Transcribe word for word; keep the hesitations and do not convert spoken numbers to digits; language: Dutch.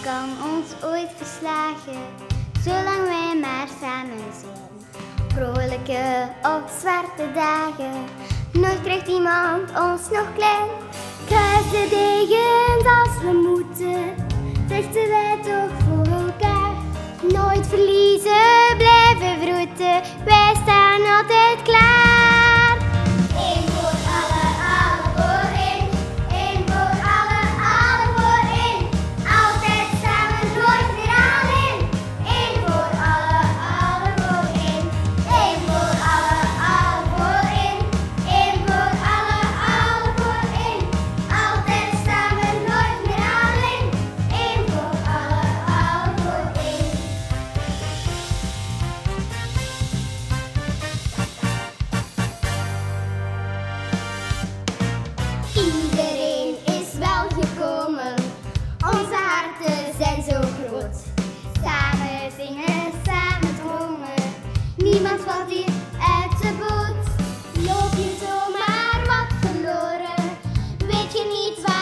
kan ons ooit verslagen, zolang wij maar samen zijn. Vrolijke of zwarte dagen, nooit krijgt iemand ons nog klein. Kruis de degens als we moeten, vechten wij toch voor elkaar. Nooit verliezen, blijven vroeten, wij staan altijd klaar. Eén voor alle, alle voor één. Eén voor alle, alle voor één. Altijd samen, nooit meer alleen. Eén voor alle, alle voor één. Eén voor alle, alle voor één. Eén voor alle, alle voor één. Altijd samen, nooit meer alleen. Eén voor alle, alle voor één. Iedereen is welgekomen, onze harten zijn zo groot. Samen zingen, samen dromen, niemand valt hier uit de boot. Loop je zomaar wat verloren, weet je niet waar